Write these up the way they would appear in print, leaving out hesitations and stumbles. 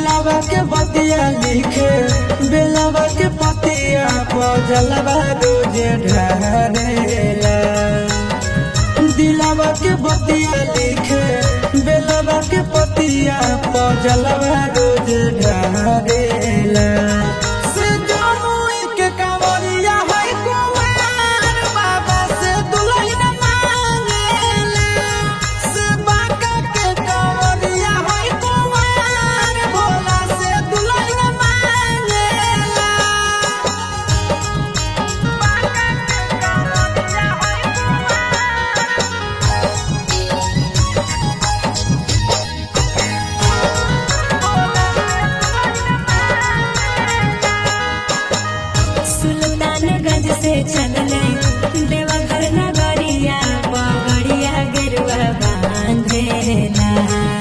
दिलावा के बतिया लिखे बेलावा के पतिया जलवा रोज ढारेला। दिलावा के बतिया लिखे बेलावा के पतिया जलवा रोज ढारेला। सुल्तानगंज से चलले देवघर नगरिया पगड़िया गेरुआ बांधेला।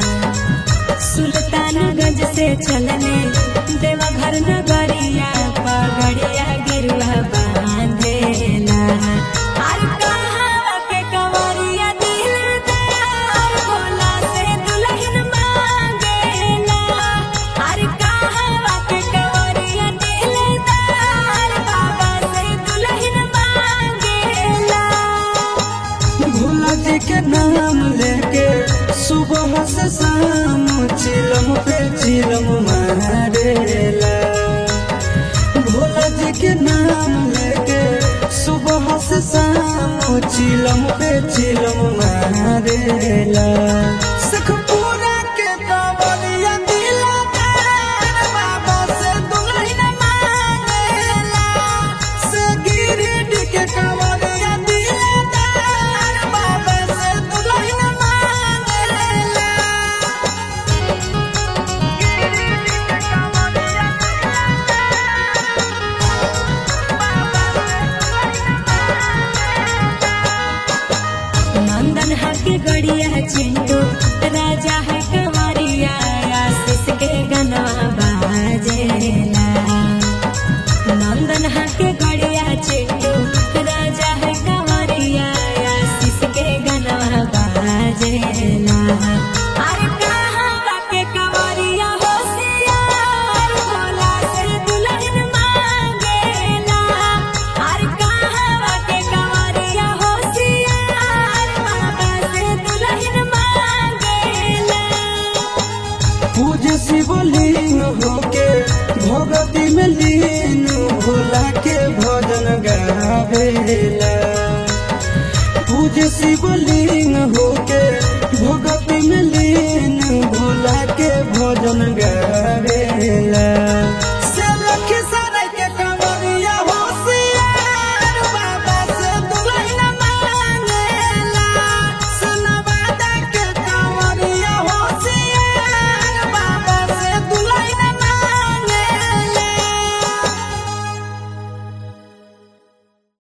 सुल्तानगंज से चलले देवघर नगरिया पगड़िया गेरुआ बांधेला। के नाम लेके सुबह से शाम चिलम पे चिलम मारेला। भोला जी के नाम लेके सुबह से शाम चिलम पे चिलम मारेला। सखपुरा के कांवरिया दिलदार बाबा से दुल्हन मांगेला। से गिरिडीह के कांवरिया दिलदार बाबा से दुल्हन मांगेला। गिरिडीह के कांवरिया नंदन है के गड़िया चिंटू राजा है कंवरिया आशीष के गनवा बाजेला। नंदन है के गड़िया चिंटू राजा है कंवरिया आशीष के गनवा बाजेला। अरे कहाँ बाके कंवरिया होशियार भोला से दुल्हन मांगेला। अरे कहाँ बाके कंवरिया होशियार बाबा से दुल्हन मांगेला। पूज शिवलिंग होके भगती में लीन भोला के भजन गावेला। पूज शिवलिंग होके भगती में लीन भोला के भजन गावेला।